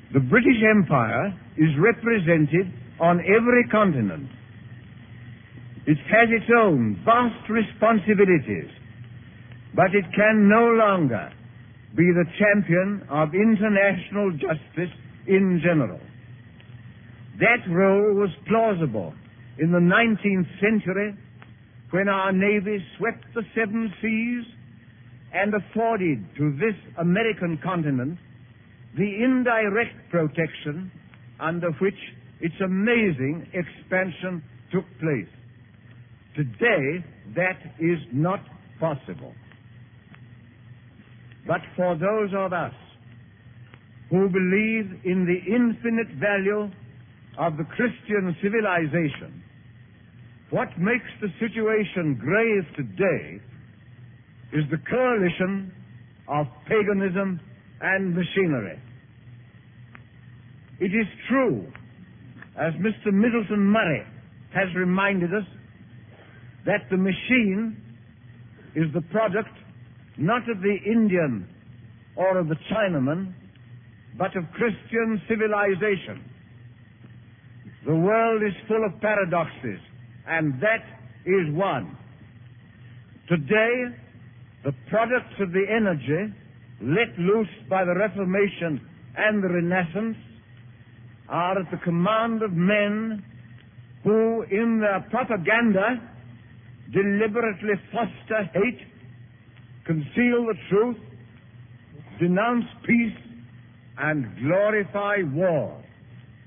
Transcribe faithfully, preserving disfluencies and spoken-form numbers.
The British Empire is represented on every continent. It has its own vast responsibilities, but it can no longer be the champion of international justice in general. That role was plausible in the nineteenth century, when our navy swept the seven seas and afforded to this American continent the indirect protection under which its amazing expansion took place. Today, that is not possible. But for those of us who believe in the infinite value of the Christian civilization, what makes the situation grave today is the coalition of paganism and machinery. It is true, as Mister Middleton Murray has reminded us, that the machine is the product not of the Indian or of the Chinaman, but of Christian civilization. The world is full of paradoxes, and that is one. Today, the products of the energy let loose by the Reformation and the Renaissance are at the command of men who, in their propaganda, deliberately foster hate, conceal the truth, denounce peace, and glorify war.